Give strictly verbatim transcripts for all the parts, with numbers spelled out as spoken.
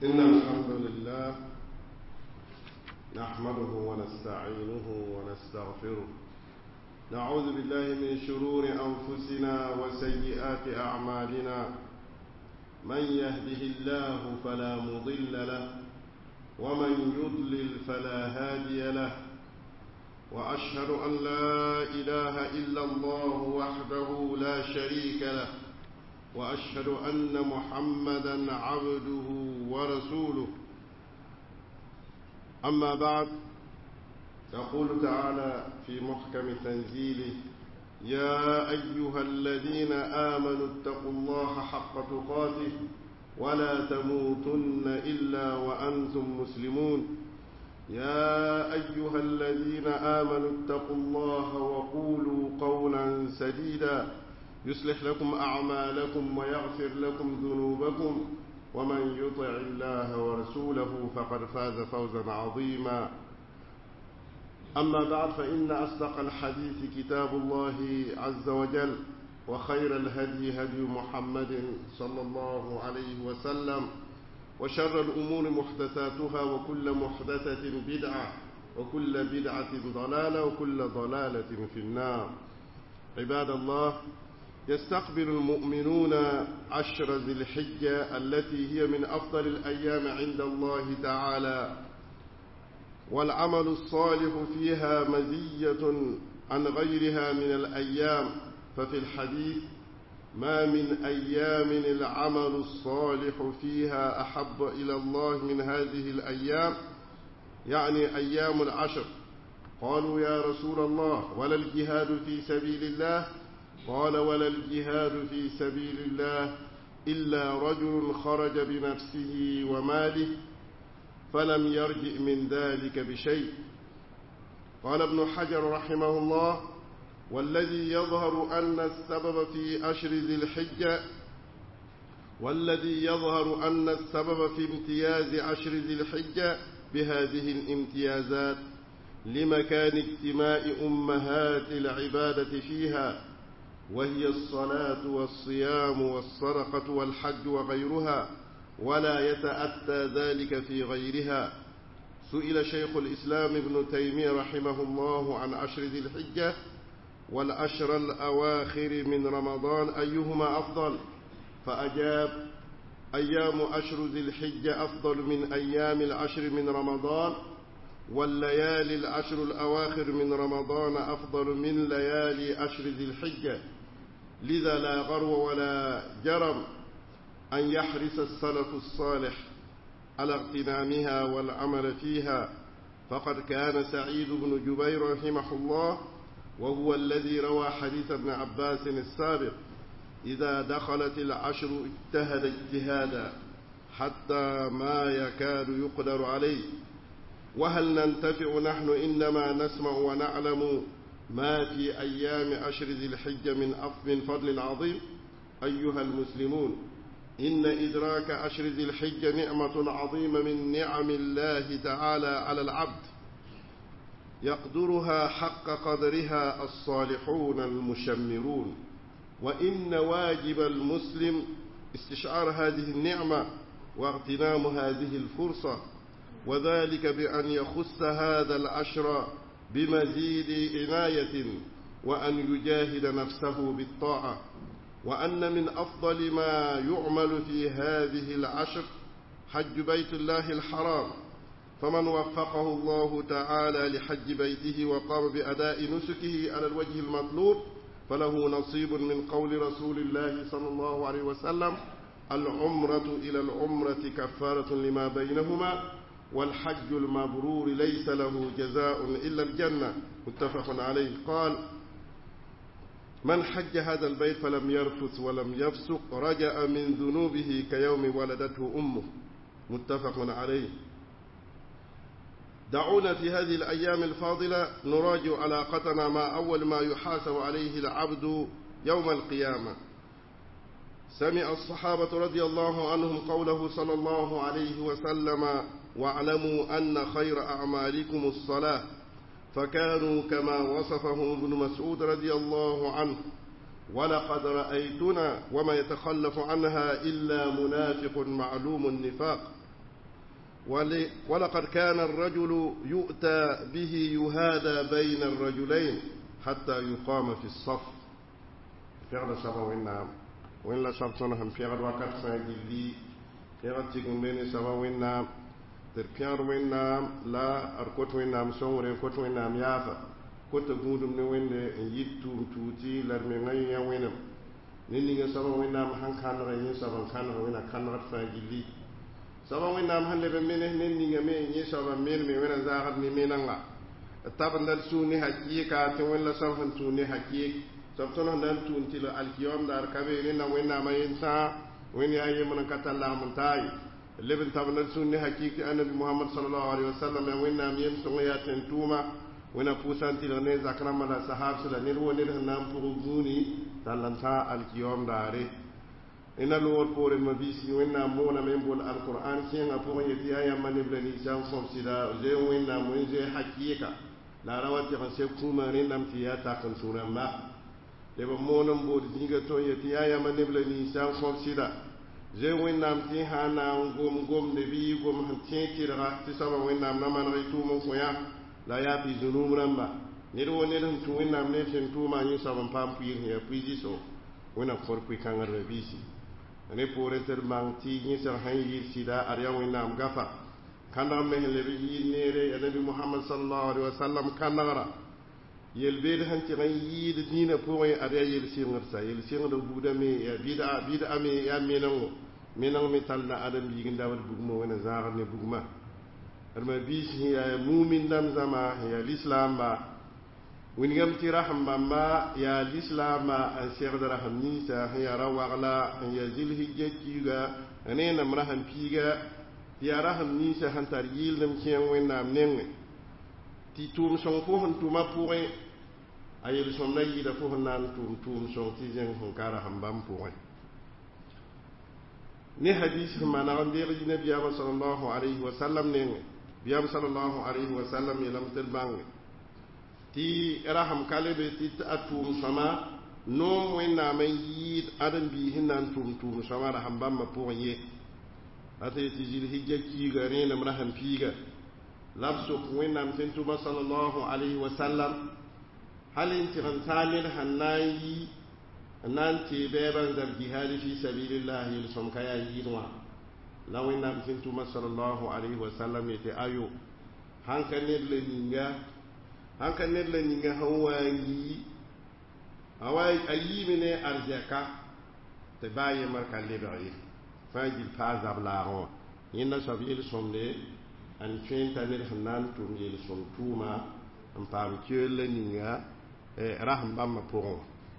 إن الحمد لله نحمده ونستعينه ونستغفره، نعوذ بالله من شرور أنفسنا وسيئات أعمالنا، من يهده الله فلا مضل له ومن يضلل فلا هادي له، وأشهد أن لا إله إلا الله وحده لا شريك له، وأشهد أن محمدًا عبده ورسوله. أما بعد، يقول تعالى في محكم تنزيله: يا أيها الذين آمنوا اتقوا الله حق تقاته ولا تموتن إلا وأنتم مسلمون. يا أيها الذين آمنوا اتقوا الله وقولوا قولا سديدا يصلح لكم أعمالكم ويغفر لكم ذنوبكم، ومن يطع الله ورسوله فقد فاز فوزا عظيما. أما بعد، فإن أصدق الحديث كتاب الله عز وجل، وخير الهدي هدي محمد صلى الله عليه وسلم، وشر الأمور محدثاتها، وكل محدثة بدعة، وكل بدعة ضلالة، وكل ضلالة في النار. عباد الله، يستقبل المؤمنون عشر ذي الحجة التي هي من أفضل الأيام عند الله تعالى، والعمل الصالح فيها مزية عن غيرها من الأيام. ففي الحديث: ما من أيام العمل الصالح فيها أحب إلى الله من هذه الأيام، يعني أيام العشر. قالوا: يا رسول الله، ولا الجهاد في سبيل الله؟ قال: ولا الجهاد في سبيل الله إلا رجل خرج بنفسه وماله فلم يرجع من ذلك بشيء. قال ابن حجر رحمه الله: والذي يظهر أن السبب في أشر ذي الحجة والذي يظهر أن السبب في امتياز عشر ذي الحجة بهذه الامتيازات لمكان اجتماع أمهات العبادة فيها، وهي الصلاة والصيام والصدقة والحج وغيرها، ولا يتأتى ذلك في غيرها. سئل شيخ الإسلام ابن تيمية رحمه الله عن عشر ذي الحجة والعشر الأواخر من رمضان أيهما أفضل، فأجاب: أيام عشر ذي الحجة أفضل من أيام العشر من رمضان، والليالي العشر الأواخر من رمضان أفضل من ليالي عشر ذي الحجة. لذا لا غرو ولا جرم أن يحرص السلف الصالح على اغتنامها والعمل فيها، فقد كان سعيد بن جبير رحمه الله، وهو الذي روى حديث ابن عباس السابق: إذا دخلت العشر اجتهد اجتهادا حتى ما يكاد يقدر عليه. وهل ننتفع نحن إنما نسمع ونعلم ما في أيام عشر ذي الحجة من فضل عظيم؟ أيها المسلمون، إن إدراك عشر ذي الحجة نعمة عظيمة من نعم الله تعالى على العبد، يقدرها حق قدرها الصالحون المشمرون. وإن واجب المسلم استشعار هذه النعمة واغتنام هذه الفرصة، وذلك بأن يخص هذا العشر بمزيد عناية، وأن يجاهد نفسه بالطاعة. وأن من أفضل ما يعمل في هذه العشر حج بيت الله الحرام، فمن وفقه الله تعالى لحج بيته وقام بأداء نسكه على الوجه المطلوب فله نصيب من قول رسول الله صلى الله عليه وسلم: العمرة إلى العمرة كفارة لما بينهما، والحج المبرور ليس له جزاء إلا الجنة. متفق عليه. قال: من حج هذا البيت فلم يرفث ولم يفسق رجع من ذنوبه كيوم ولدته أمه. متفق عليه. دعونا في هذه الأيام الفاضلة نراجع علاقتنا مع أول ما يحاسب عليه العبد يوم القيامة. سمع الصحابة رضي الله عنهم قوله صلى الله عليه وسلم: واعلموا أن خير أعمالكم الصلاة، فكانوا كما وصفهم ابن مسعود رضي الله عنه: ولقد رأيتنا وما يتخلف عنها إلا منافق معلوم النفاق. ولقد كان الرجل يؤتى به يهادى بين الرجلين حتى يقام في الصف فعل سبا وإنام وإن لا سبتنا هم فعل وقت فاجلي فعل تقومين سبا وإنام تركيار وإنام لا أركوت وإنام سورين كوت وإنام يافا كوت قودم نوين يتوم توتي لرمي وإنام نيني سبا وإنام هن كان غيين سبا كان غيين كان غير فاجلي سبا وإنام هن لبمينه نيني مين يسبا مين مين وين زاغد مين الله tabandal suni hakika tin wala sarfan suni hakik sabtona nan tunti la alkiyom dar kabe ni na wena mayin sa wani ayi mun katalla mun tayi lebin tabandal suni hakiki annabi muhammad sallallahu alaihi wasallam ya wena miyen so ya tentuma wena pusanti la ne zakram la sahab la ne woni nan pour guni talanta alkiyom dare ina lo pore ma bisi wena mona membol alquran kinga pour yeti aya maniblani jam fom sida je wena mun je hakika la rawati kan se kuma ne nam tiya ta kan sunan ma le ba monon bo dinga to yeti ya ma ne blani san fon sida je wen nam ti hana ngom ngom de bi gom han ti ra ti sama wen nam na man rai tu mon ko ya la ya fi zunum ramba ne do ne dan tu wen nam ne sen tu ma ni sama pam pi ya pi di so wen na for pi kan ra bisi ne pore ter mang ti ni sa han yi sida ar ya wen nam gafa kandam me le bi nere nabi muhammad sallallahu alaihi wasallam kanara yel be han ci ran yi de dina pour ay ada yel singar sa yel singar do buda me ya bida bida me ya menango menang mi talna adam yi ndawal bugmo wona zaar ne bugma arma bi ci ya mu'min dam zama ya l'islam ba woni gam ci raham bamba ya l'islam an cheikh da raham ni sa ya rawagla ya zilhijja ci ga ane nam raham piga ya raham ni sa hantar yil nam kien wen nam nenge ti tum song fo hon tuma pouré ayel som na yida fo nan tum tum song ti jeng hon kara hambam pouré ni hadith ma na ndir ji nabi sallallahu alayhi wa sallam nenge biyam sallallahu alayhi wa sallam yelam tel bang ti raham kalebe ti atum sama no wen nam yid adam bi hinan tum tum sama rahambam ma pouré ate tijil hijja kiga rena mrahan piga labsu wenam tentuma sallallahu alaihi wasallam halin tiran talir hannayi nan te beban dar jihad fi sabilillah yilsum kaya yinwa lawin nam tentuma sallallahu alaihi wasallam yete ayo hankanne le ninga hankanne le ninga hawayi awai ayimine arjaka te baye markalle baye fajil fazab laaro yinna sabil somne an twenta ne hanan tum yel som tuma am pam kele ninga e raham bamma pour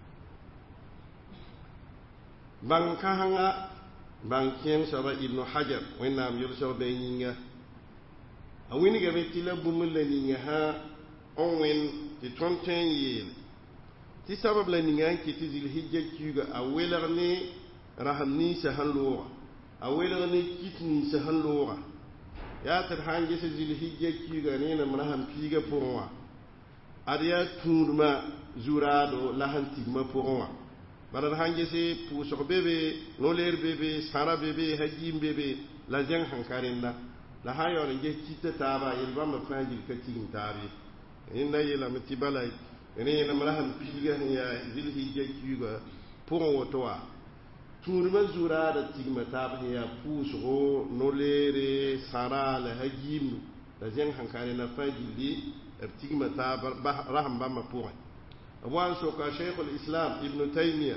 bang kahanga bang kien saba ibn hajar wenam yel so be ninga awini ga betila bumul ninga ha onwen ti tonten yel ti sabab la ninga ki ti zil hijja kuga awelarni raham ni sahalwa awela ne kitni sa halora ya tar hange se zil hijja ki ga ne na mrahan piga pourwa ariya turma zurado la hantigma pourwa barar hange se pu so bebe no ler bebe sara bebe hajim bebe la jang hankarinda la hayo nge kitta taba yelba ma fanjil katin tabi inna yela mitibalai ne na mrahan piga ya zil hijja ki ga pourwa toa turma zura da tigma tabi ya pusgo nolere sara la hajim da jen hankare na fajili tigma tabar raham ba mapuwa abwan so ka shaykh al-islam ibn taymiyyah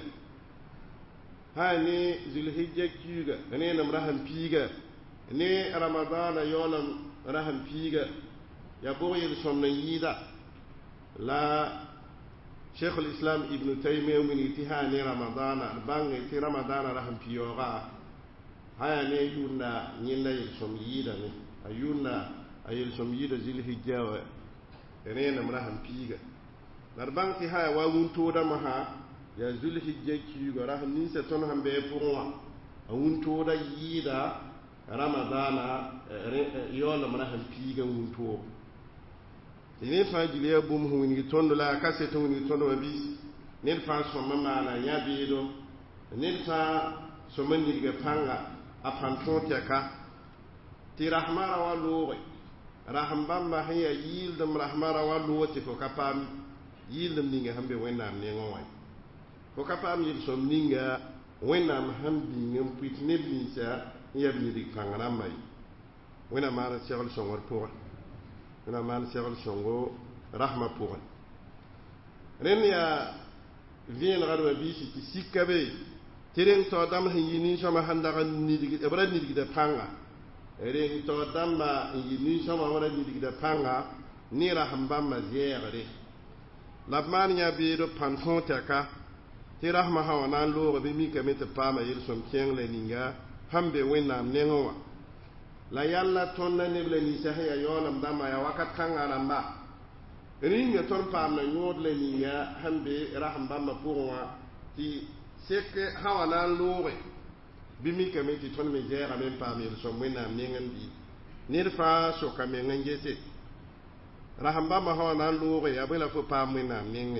hani zulhijja kiga ne nam raham piga ne ramadana yolam raham piga ya boyel somna yida la شيخ الإسلام ابن تيمية من اتهان رمضان بان اتي رمضان رحم بيوغا هيا نيونا نينا يلسوم ييدا أيونا أيلسوم ييدا زيل هجاوة رينا مرحم بيوغا نربان تي هيا واونتو دمها يا زيل هجا كيوغا رحم نيسا تنهم بيفروا واونتو دا ييدا رمضان يولا مرحم بيوغا واونتو ne fa jile bum hu ni tondo la kaseto ni tondo bi ne fa so mama na ya bi do ne fa so mani ga panga a panto teka tɩ rahmara wa looge rasm bãmba sẽn yaa yɩɩldem rasmara wa loog tɩ fo ka paam yɩɩldem ninga sẽn be wẽnnaam nengẽ wã fo ka paam yel-sõm ninga wẽnnaam sẽn bĩng n pʋɩt neb ninsã n yaa b yɩlg pãng rãmbã ye wẽna maan segl sõngr pʋgẽ wẽna maan segl sõngo rasmã pʋgẽ rẽnd yaa vẽenegdmã biisi tɩ sika be tɩ reng tao dãmb sẽn yɩ nin-sõma sẽn dag b ra nidgda pãnga reng tao dãmbã n yɩ nin-sõma b ra nidgda pãnga ne rasm bãmbã zɛɛgre la b maan yã beed pãn tõog tɛka tɩ rasmã sã wã na n loog bɩ mikame tɩ paama yel-sõm kẽeng la ninga sãn be wẽnnaam nengẽ wã la yalla tõnd neb la ninsã sẽn yaa yaoolem dãmbã yaa wakat kãngã rãmba ringa tõnd paamda yõod la ninga sẽn be rasm bãmbã pʋgẽ wã tɩ sek sã wã na n looge bɩ mikame tɩ tõnd me zɛɛgame n paam yel-sõm wẽnnaam nengẽ bɩ ned fãa soka meng n gese rasm bãmbã sã wã na n looge yaa bõe la fo paam wẽnnaam nengẽ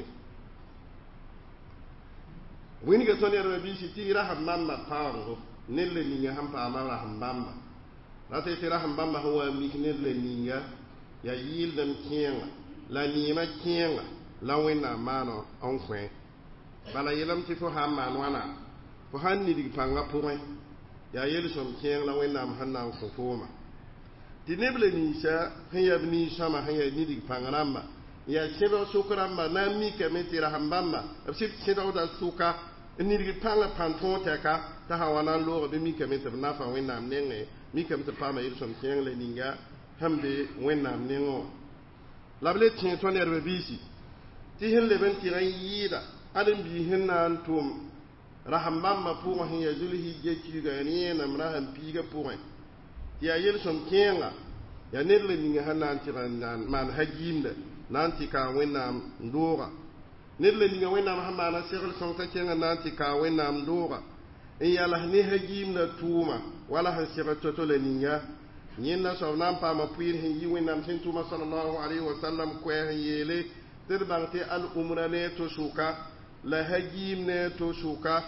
wĩnga tõnd yɛdmã biisi tɩ rasm bãmbã paoongo ned la ninga sẽn paama rasm bãmba la tɩ tɩ rasm bãmba sẽn wa mik ned la ninga yaa yɩɩldem kẽenga la neemã kẽenga la wẽnnaam maana n kõ bala yelame tɩ fo sãn maan wãna fo sãn nidg pãngã pʋgẽ yaa yel-sõm kẽeng la wẽnnaam sẽn na n kõ foomã tɩ neb la ninsã sẽn yaa b nin-sõma sẽn yaa nidg pãng rãmba n yaa sẽdg sʋk rãmba na n mikame tɩ rasm bãmba b sɩd sẽdgda sʋka n nidg pãngã pãn tõog tɛka t'a sã wa na n loog bɩ mikame tɩ b nafa wẽnnaam nengẽ mikame tɩ paama yel-sõm kẽeng la ninga sẽn be wẽnnaam nengẽ wã la b le tẽ tõnd nedbã biisi tɩ sẽn leb n tɩg n yɩɩda ad n bii sẽn na n tʋʋm rasm bãmbã pʋgẽ sẽn yaa zulhijja kiuga yaa yẽenem rasm piigã pʋgẽ tɩ yaa yel-sõm kẽenga yaa ned la ninga sẽn na n tɩg n maan hagiimda na n tɩ kaa wẽnnaam dooga ned la ninga wẽnnaam sẽn maana segl sõng t'a kẽngã na n tɩ kaa wẽnnaam dooga n yals ne hagiimdã tʋʋma wala sẽn seg to-to la ninga yẽnda soab na n paama pʋɩɩr sẽn yɩ wẽnnaam sẽn tʋʋma sallallahu alayhi wa sallam koɛɛ sẽn yeele tɩ d bãng tɩ al-umra ne to sʋka la hagiim ne to sʋka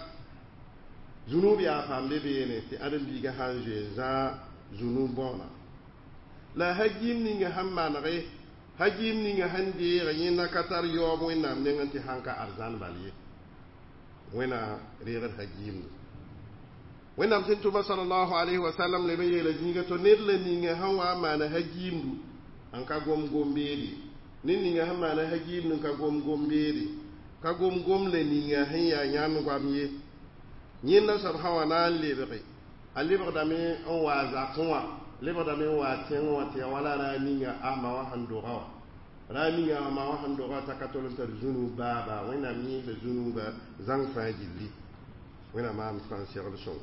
zunub yaa paam be beene tɩ ãdem-biigã sãn zoe zãag zunub bõona la hagiim ninga sẽn manege hagiim ninga sẽn deege yẽnda ka tar yaoob wẽnnaam neng n tɩ sãn ka arzãn bal ye wẽna reegd hagiimdu wẽnnaam sẽn tʋma sallallahu alayhi wa sallam leb n yeela zĩiga to ned la ninga sẽn wa n maana hagiimdu n ka gom-gom beede ned ninga sẽn maana hagiimdu n ka gom-gom beede ka gom-gom la ninga sẽn yaa yãnd goam ye yẽnda soab sã wa na n lebge a lebgdame n wa zakẽ wã lebgdame n wa tẽng wã tɩ ya wala raa ninga asma wã sẽn doga wã raa ninga asma wã sẽn doga t'a ka tol n tar zũnub baaba wẽnnaam yẽesla zũnuba zãng fãa gilli wẽnnaam maam fãa segl sõngo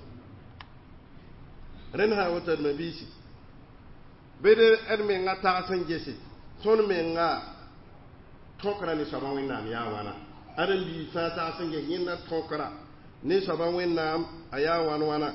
rẽnd sã woto d ma biisi bd d menga tags n gese tõnd menga tõkra ne soabã wẽnnaam yaa wãna ad n bii fãa tags n ges yẽnda tõkra ne soabã wẽnnaam a yaa wãn wãna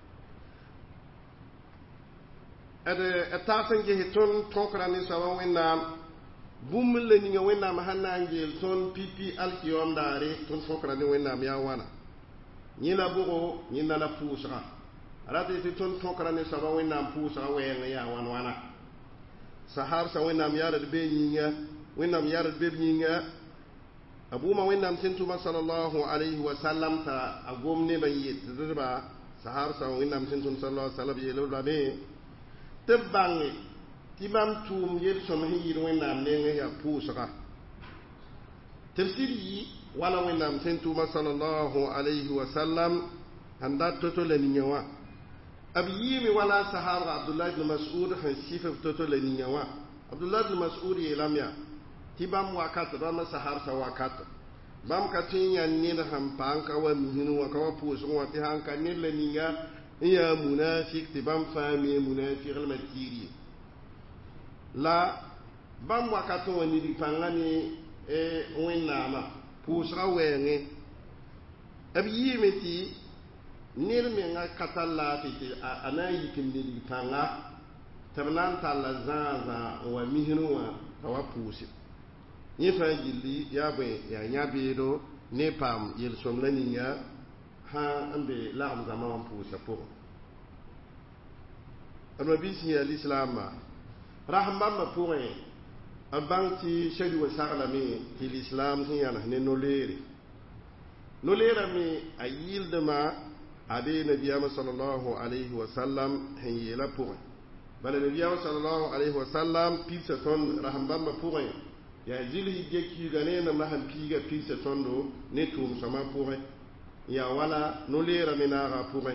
d tags n gese tõnd tõkra ne soabã wẽnnaam bũmb la ninga wẽnnaam sãn na n geel tõnd pipi alkiyoom daare tõnd tõkra ne wẽnnaam yaa wãna yẽ la bʋgo yẽnda la pʋʋsga rata tɩ tõnd tõkra ne soabã wẽnnaam pʋʋsga wɛɛngã yaa wãn wãna sahabsã wẽnnaam yaard be yĩnga wẽnnaam yaard be b yĩnga a bʋʋma wẽnnaam sẽn tʋma sallallahu alayhi wa sallam t'a a gom nebã yetddba sahabsã wẽnnaam sẽn tʋm sallallahu sallam yeelbame tɩ b bãnge tɩ bãmb tʋʋm yel-sõm sẽn yɩɩd wẽnnaam nengẽ yaa pʋʋsga tɩ b sɩd yɩ wala wẽnnaam sẽn tʋma sallallahu alayhi wa sallam sẽn dat to-to la ninga wã b yɩɩme wala sahabga abdullah ibn mas'ud sẽn sɩf b to-to la ninga wã abdullah ibn mas'ud yeelame yaa tɩ bãmb wakat bãmb sahabsã wakat bãmb ka tõe n yãnd ned sẽn paam ka wa misn wã ka wa pʋʋsg wã tɩ sãn ka ned la ninga n yaa munafik tɩ bãmb fãa me munafiglmã tiir ye la bãmb wakat n wa nidg pãngã ne wẽnnaamã pʋʋsga wɛɛngẽ b yɩɩme tɩ ned menga ka tar laafɩ tɩ a na n yik n nidg pãnga tɩ b na n talla zãag-zã n wa misn wã ka wa pʋʋse yẽ fãa gilli yaa bõe yaa yã-beedo ne paam yel-sõm la ninga sã n be lagem zãma wã pʋʋsã pʋgẽ المبيسي الإسلام رحمة ما بوين أبانتي شدي وسالمي في الإسلام هي أنا نوليري نوليرا مي أيل دما أبي نبي صلى الله عليه وسلم هي لا بوين بل النبي صلى الله عليه وسلم بيساتون رحمة ما بوين يا جيلي جيكي غانينا ما هم بيجا بيساتون دو نتوم سما بوين يا ولا نوليرا منارا بوين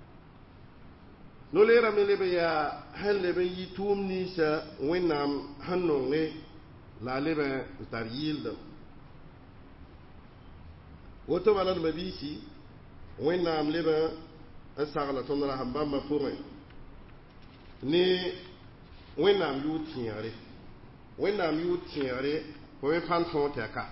نوليرا من لبيا هل لبي يتوم نيسا وينام هنوني لا لبا تاريل دم وتو على المبيسي وينام لبا أسعى تنرا هم بام فورين ني وينام يوتياري وينام يوتياري وين فان فون تكا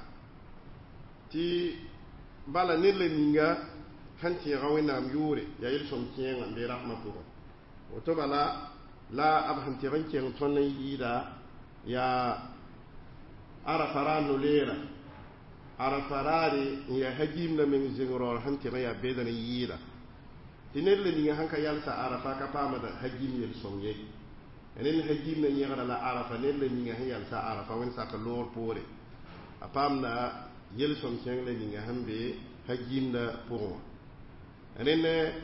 تي بالا نيل نينغا هنتي وينام يوري يا يلسون تيان عند رحمة فورين وتبلا لا أبهم ترنكين توني يدا يا عرفران نوليرا عرفراري يا هجيم من زنغرور هنتي يا بيدن يدا تنيل لي هنكا يالسا عرفا كفامدا هجيم يلسون يي انين هجيم ني يغرا لا عرفا نيل لي هي يالسا عرفا وين ساك لور بوري افامنا يلسون كين لي همبي هجيم دا بورو انين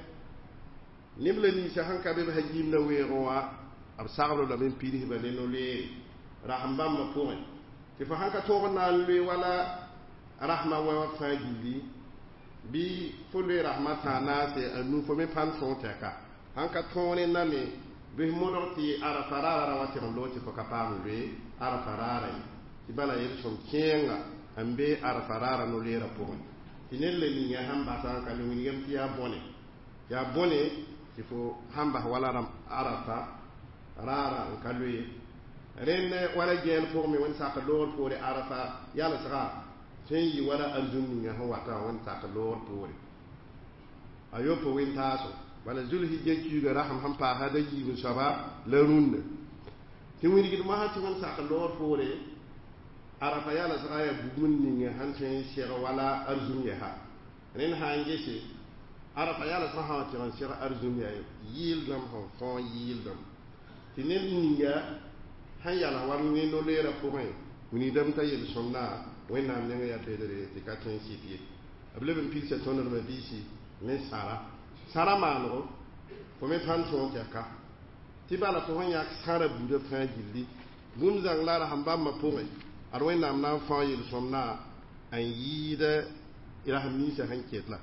نبل ني سان كابي هجيم نا ويروا اب ساغلو لا بين بيدي با لينو لي رحم بام ما بوين كيف هانكا توغنا لي ولا رحمه و فاجي بي فولي رحمه تانا سي انو فمي فان سون تكا هانكا توني نامي بي مودورتي ارا فرارا واتي لوتي فو كابام لي ارا فرارا تبالا يرسون كينغا امبي ارا فرارا نو لي رابوين تينل لي ني هم باسان كالو ني يم تيا بوني يا بوني il faut hamba wala ram arafa rara kalwi renne wala gel pour mi won saka lor pour arafa yalla saka yi wala aljunni nga wata won saka lor pour ayo po win taso wala zulhi jekki ga raham ham pa hada yi bin shaba la runde ti wini gid ma hati won saka lor pour arafa yalla saka ya bugunni nga han sen shira wala aljunni ha ren hange shi arafa yalla sa ha tiran sira arzum ya yildam ho fon yildam tinen ninga han yalla war ni no lera point woni dam tayel sonna wena nyanga ya bedere ti ka tin sipie able ben pizza tonner ma bisi men sara sara mano fo me pan ton ka ti bala to honya sara bu de fin gilli bum zang lara hamba ma point ar wena am na fa yel sonna an yida ila hamni sa hanketla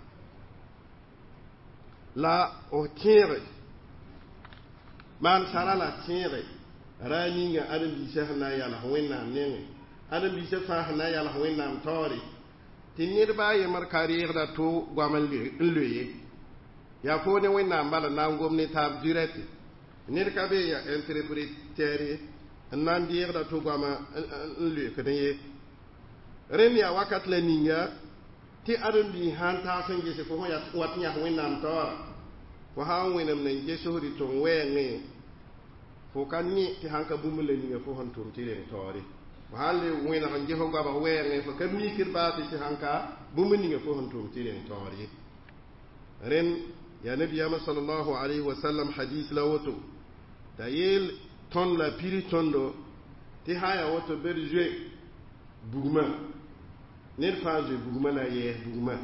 la o tiere man sara la tiere rani nga adam bi sehna yalla wenna nene adam bi sehna yalla wenna am tori tinir ba ye mar karier da to gwamal leye ya ko ne wenna mbala na ngomni tab direct nir ka be ya interpréter nan dir da to gwama leye kedeye ren ya wakat la ninga ti adam bi han ta sange se ko ya wat nya wenna am tor ko ha wenam nan je sohri to wenge fo kan ni ti hanka bumule ni fo hon tum ti len tori ko halle wena han je ho gaba wenge fo kan ni kir ba ti hanka bumuni ni fo hon tum ti len tori ren ya nabi ya sallallahu alaihi wasallam hadith la woto tayil ton la piri tondo ti haya woto berje bugma nir faje bugma la ye bugma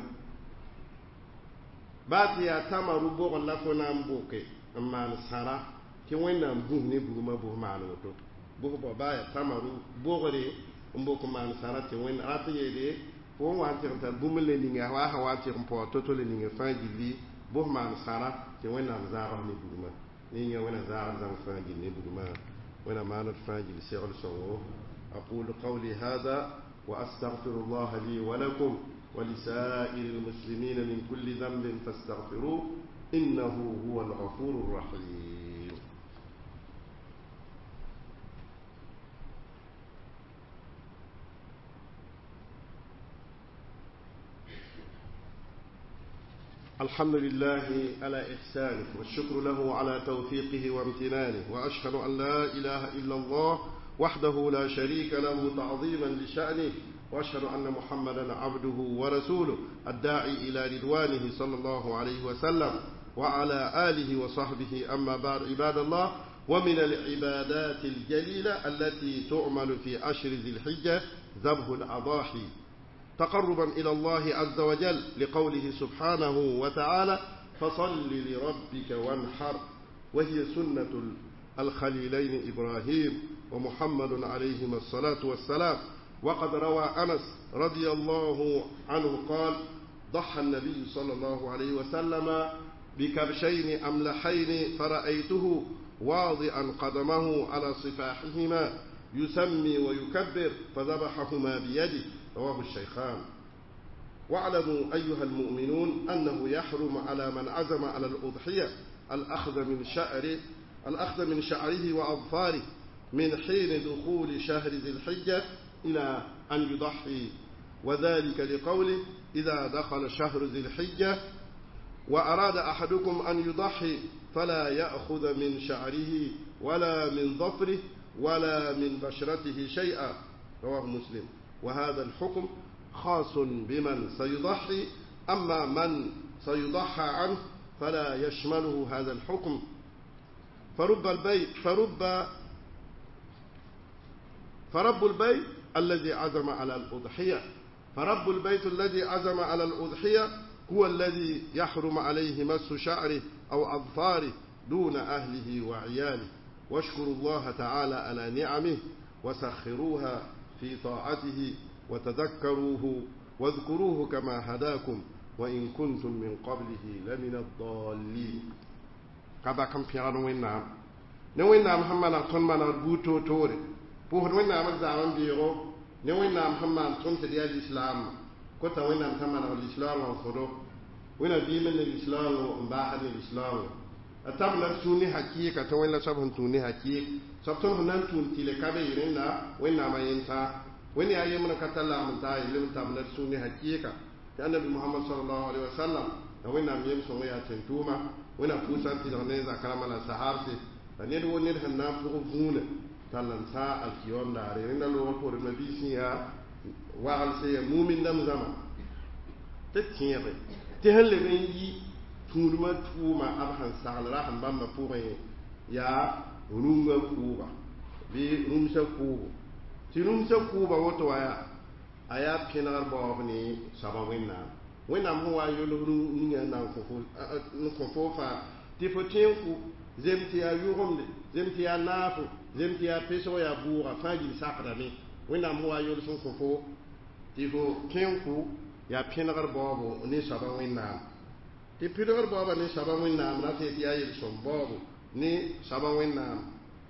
bati ya tamaru bo la ko nam boke amma sara ki wena bu ni bugma bo manu to bo bo ba ya tamaru bo gore mbo ko man sara ti wena ratiye de fo wa tirta bumle ni nga wa ha wa tir po to to le ni nga faji li bo man sara ti wena zara ni bugma ni nga wena zara zan faji ni bugma wena manat faji li sirul sawo aqulu qawli hadha وأستغفر الله لي ولكم ولسائر المسلمين من كل ذنب فاستغفروه إنه هو الغفور الرحيم. الحمد لله على إحسانه والشكر له على توفيقه وامتنانه وأشهد أن لا إله إلا الله وحده لا شريك له تعظيما لشأنه وأشهد أن محمدا عبده ورسوله الداعي إلى رضوانه صلى الله عليه وسلم وعلى آله وصحبه أما بعد عباد الله ومن العبادات الجليلة التي تعمل في أشهر ذي الحجة ذبح الأضاحي تقربا إلى الله عز وجل، لقوله سبحانه وتعالى: فصل لربك وانحر، وهي سنة الخليلين إبراهيم ومحمد عليهما الصلاة والسلام. وقد روى أنس رضي الله عنه قال: ضحى النبي صلى الله عليه وسلم بكبشين أملحين فرأيته واضعا قدمه على صفاحهما يسمي ويكبر فذبحهما بيده، رواه الشيخان. واعلموا أيها المؤمنون أنه يحرم على من عزم على الأضحية الأخذ من شعره الأخذ من شعره وأظفاره من حين دخول شهر ذي الحجة إلى أن يضحي، وذلك لقوله: إذا دخل شهر ذي الحجة وأراد أحدكم أن يضحي فلا يأخذ من شعره ولا من ظفره ولا من بشرته شيئا، رواه مسلم. وهذا الحكم خاص بمن سيضحي، أما من سيضحى عنه فلا يشمله هذا الحكم. فرب البيت فرب فرب البيت الذي عزم على الأضحية فرب البيت الذي عزم على الأضحية هو الذي يحرم عليه مس شعره أو أظفاره دون أهله وعياله. واشكروا الله تعالى على نعمه وسخروها في طاعته وتذكروه واذكروه كما هداكم وإن كنتم من قبله لمن الضالين. كذا كم بيان وينام نوينا محمد صلى بوتو توري بوهر وينام الزعم بيرو نوينا محمد صلى ديال الإسلام كتا وينام محمد الإسلام وخدو وينا بيمن الإسلام ومباحد الإسلام أتابنا سوني حقيقة توينا سبحان توني حقيقة سبحان هنان تون تيلي كابي يرينا وينا ما ينسى وينا أيامنا كتلا من تاي لم تابنا سوني حقيقة كأن النبي محمد صلى الله عليه وسلم وينا ميم سوني أتنتوما وينا فوسان تلغنيزا كلام على سحارتي فنيد ونيد هنان فوقفون تلنسا الكيوم داري وينا لو أقول النبي سيا وعلى سيا مؤمن دم زمان تتيني تهل بيني تورما توما أبحث سال راح نبام بورين يا روما كوبا برومسا كوبا ترومسا كوبا وتوايا أيا بينار بابني سبعوينا وينا هو يلورو نيا نانكوفو نكوفوفا تفتينكو زمتيا يوغمد زمتيا نافو زمتيا بيسو يا بورا فاجي ساقدامي وينا هو يلورو كوفو تفو كينكو يا بينار بابو ني سبعوينا ti pidor baba ni saban winnam na te ti ayel som bobu ni saban winnam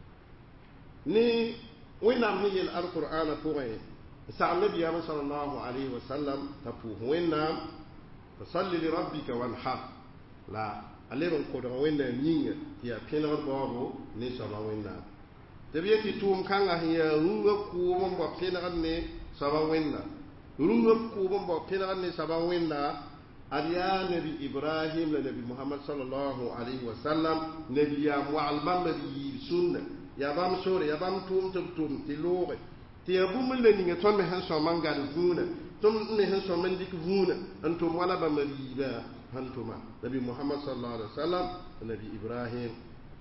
ni winnam ni yel alquran pour sa nabi sallallahu alayhi wa sallam ta pour winnam fasalli li rabbika wanhar la alero ko do winnam nyinga ti ya pidor bobu ni saban winnam te bi ti tum kanga hiya runga ku mo bo pidor ni saban winnam runga ku mo bo pidor ni saban winnam أريا نبي إبراهيم لنبي محمد صلى الله عليه وسلم نبي يا معلم نبي سنة يا بام سوري يا بام توم توم توم تلوغ تيابوم اللي نيجي توم مهن سومان قال فونا توم مهن سومان ديك فونا أنتم ولا بمريبا أنتما نبي محمد صلى الله عليه وسلم نبي إبراهيم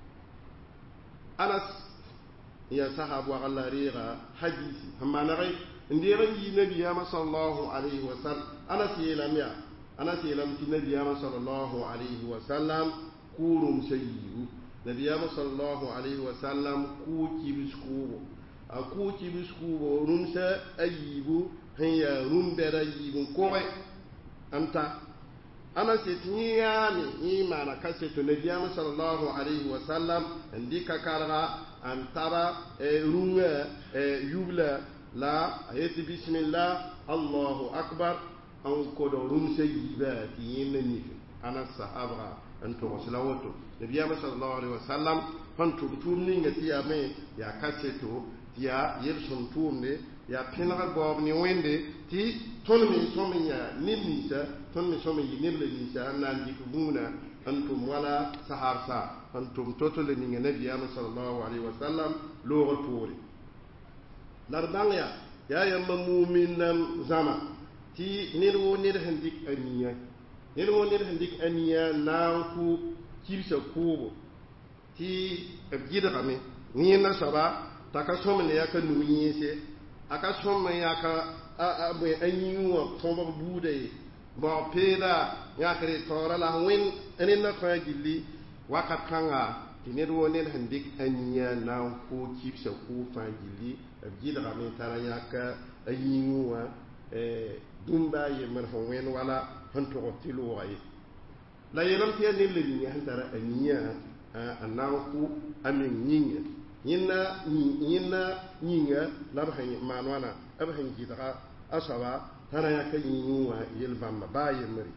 أنس يا صحاب وعلى ريغا حديثي هم نغي نديري نبي صلى الله عليه وسلم أنس يلميا أنا سيلم في النبي صلى الله عليه وسلم كورم سيئو نبي صلى الله عليه وسلم كوكي بسكوبو أكوكي بسكوبو رمسا أيبو هي رمبر أيبو كوري أنت أنا سيتنياني إيمانا كسيت النبي صلى الله عليه وسلم عندك كارغا أن ترى روما يبلا لا هيت بسم الله الله أكبر an kodo rumse yiba ti yinna ni ana sahaba anto waslawato nabiyama sallallahu alaihi wasallam fanto tumni ngati ya me ya kaseto ya yelson tumne ya pinara bob ni wende ti ton mi sominya nimisa ton mi somi nimle ni sa nan di kubuna antum wala saharsa antum totole ni nabiyama sallallahu alaihi wasallam lo rotore larbanga ya yamma mu'minan zama ti nirwo nir handik aniya nirwo nir handik aniya na ku kirsa kubo ti gidgame ni na saba ta ka som ne ya ka nu yinse aka som ya ka a be anyi wa tomba bude ba peda ya kare tora la wen enin na fa gilli wakat kanga tinir wonen handik anya na ko kipsa ko fa gilli gidgame tara ya ka anyi wa e dumba ye mer fo wen wala han to tilu waye la yelam tiya ne le ni han tara anya ananku amin nyinya yinna yinna nyinga la ba han manwana aba han gidga asaba tara ya kan yiwa yelbamba ba yemri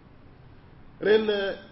ren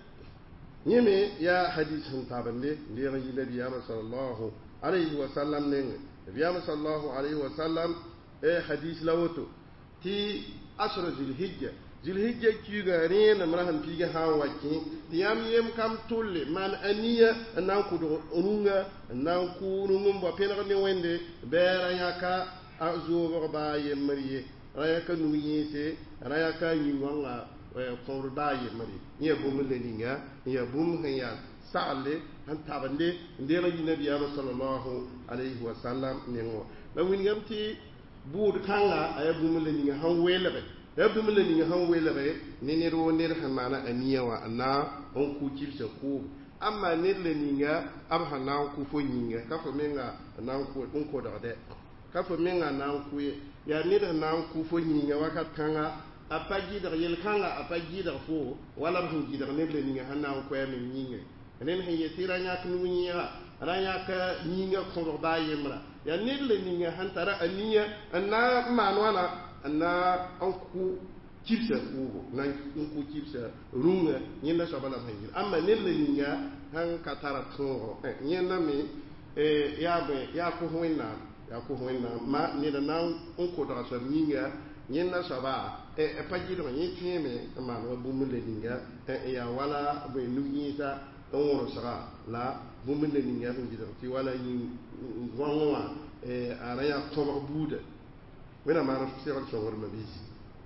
yime ya hadithun tabande li yayi nabi ya sallallahu alaihi wa sallam ne nabi sallallahu alaihi wa sallam e hadith lawoto ti ashra zilhijja zilhijja ki ga rena marahan piga hawaki tiyam yem kam tulle man aniya nan ku do runga nan ku rungum ba pena ne wende bera yaka azu ba yemriye rayaka nu yese rayaka yingonga ko da yemri ye bum le ninga ye bum hanya sale han tabande ndera nabi sallallahu alaihi wa sallam nengo la wingamti bud kanga ay bum le ninga han welebe ya bi mun ni han wele ne ne ro ne han mana aniya wa na on ku kirse ko amma ne le ni nga ab han na ku fo nyinga ka fo menga na ku on ko da de ka fo menga na ku ya ne da na ku fo nyinga wa ka kanga apagi da yel kanga apagi da fo wala bu gi da ne le ni han na ku ya min nyinga ne ne ye tira nya ku nyinga ranya ka nyinga ko ba yemra ya ne le ni nga han tara aniya na manwana na anku kipsa ugo na anku kipsa runga nyenda shabala hangil amma nelle ninga han katara toro nyenda mi e yabe ya ko hoina ya ko hoina ma ni da nan unko da so ninga nyenda shaba e e pajido nyi tieme ma no bumule ninga e ya wala be nuyisa on sara la bumule ninga ngi ti wala yi wanwa e araya toba buda wena ma rafi sai wancan wurin mabisi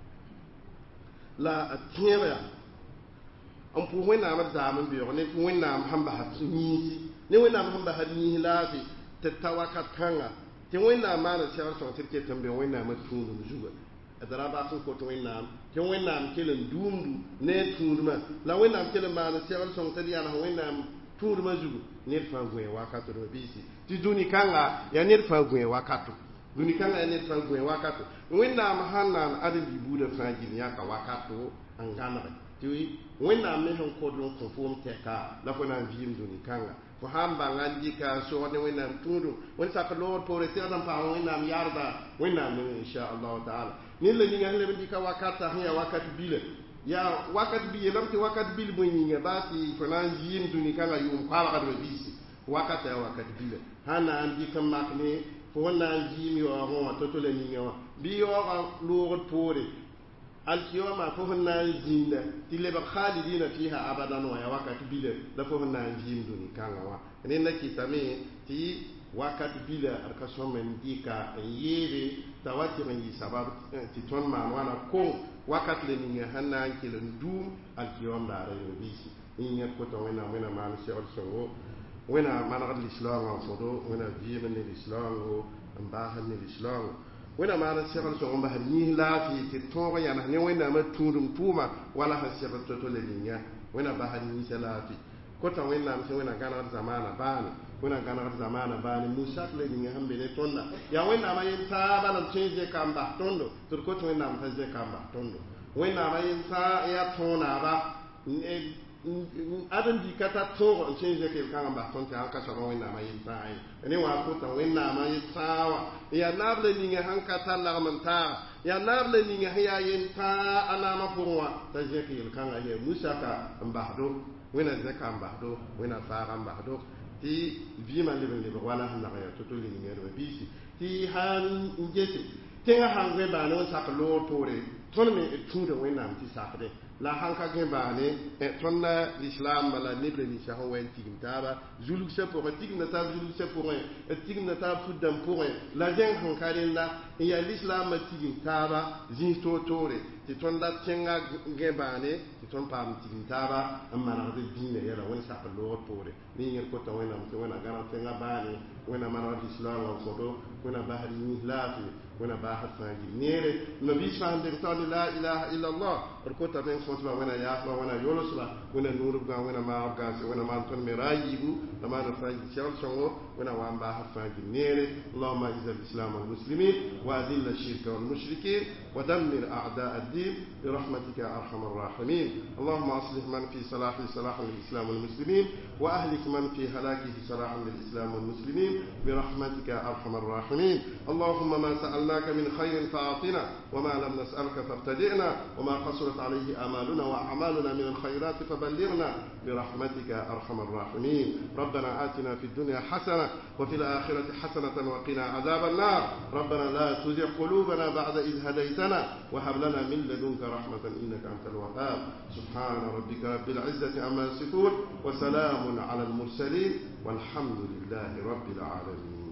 la a tiyara an fu wena ma zaman biyo ne fu wena ma hamba hat ni ne wena ma hamba hat ni lafi tattawa ka kanga ti wena ma na sai wancan tirke tambe wena ma tunu juga adara ba sun ko to wena ti wena ma kelen dumdu ne tunuma la wena ma kelen ma na sai wancan tariya na wena tunu ma juga ne fa gwe wakatu mabisi ti duni kanga ya ne fa gwe wakatu duni kanga ne fa gwe wakatu wenda ma hanan adi bibuda fangin ya ka wakatu angana ti wenda me hon ko don ko fom teka la ko nan vim duni kanga ko hamba ngandi ka so ne wenda tundu won sa ko lord pore ti adam pa wenda yarda wenda me insha Allah taala ni le ni ngale bi ka wakata ya wakati bile ya wakati bile lamti wakati bile bo ni ngabati ko nan vim duni kanga yum kwala ka do bisi wakati ya wakati bile hana andi kam makne fo wonna jimi yo ho to to le ni yo bi yo lo pore al kiyama fo wonna jinda tile ba khalidina fiha abadan wa ya wakati bile da fo wonna jindu ni kanga wa ne na ki same ti wakati bile ar ka so men dika yere tawati ngi sababu ti ton ma wana ko wakati le ni hanna ki le ndum al kiyama da re bisi ni ko to wena wena ma se or so wena mana l'islam wa fodo wena vive l'islam mbaha l'islam wena mana sekal so mbaha ni la fi ti to ya na ne wena ma tudum tuma wala ha sekal to to le ninya wena baha ni salati ko ta wena ma wena gana zamana bani wena gana zamana bani musak le ninya hambe ne tonda ya wena ma yin ta bala change kamba tondo to ko to wena ma je kamba tondo wena ma yin ta ya tona ba adam di kata to change ke kan ba ton ta ka so wena ma yin sai ne wa ko ta wena ma yin sawa ya nable ni nga han kata la manta ya nable ni nga ya yin ta ana ma furwa ta je ke kan ga ye musaka mbahdo wena je kan mbahdo wena fara mbahdo ti bi ma le le wala han la ya to to ni ngero bisi ti han ngese tenga han we ba no sa ko tore ton me tu de wena ti sa de la hanka gembane e tonna l'islam la nible ni sa ho wen tigim taba zuluk se pour tigim na ta zuluk se pour e tigim na ta fuddam pour la jeng hanka la ya l'islam tigim taba zin to tore tɩ tõnd dat tẽngã gẽ baane tɩ tõnd paam tigin taaba n manegd dĩinã yɛla wẽnd sakl loogd poore ne yẽr kota wẽnnaam tɩ wẽna gãneg tẽngã baane wẽna manegd islaamã n kõdo wẽna basd yĩs laafɩ wẽna baasd fãa gil neere nabiis fãa n deg taood la ilaha illa allah d kota tẽng sõsba wẽna yaafba wẽna yolsba wẽna nuudbgã wẽna maagb gãnse wẽna maan tõnd me raa yiibu la maan fãa gil segl sõngo wẽna wa n baasd fãa gil neere allahuma iza alislam walmuslimin wa adilla الشرك والمشركين ودمر أعداء الدين برحمتك يا أرحم الراحمين اللهم أصلح من في صلاحه صلاحا للإسلام والمسلمين وأهلك من في هلاكه صلاحا للإسلام والمسلمين برحمتك يا أرحم الراحمين اللهم ما سألناك من خير فأعطنا وما لم نسألك فابتدئنا وما قصرت عليه آمالنا وأعمالنا من الخيرات فبلغنا برحمتك يا أرحم الراحمين ربنا آتنا في الدنيا حسنة وفي الآخرة حسنة وقنا عذاب النار ربنا لا تزغ قلوبنا بعد إذ هديتنا وهب لنا من لدنك رحمة إنك أنت الوهاب سبحان ربك رب العزة عما يصفون وسلام على المرسلين والحمد لله رب العالمين.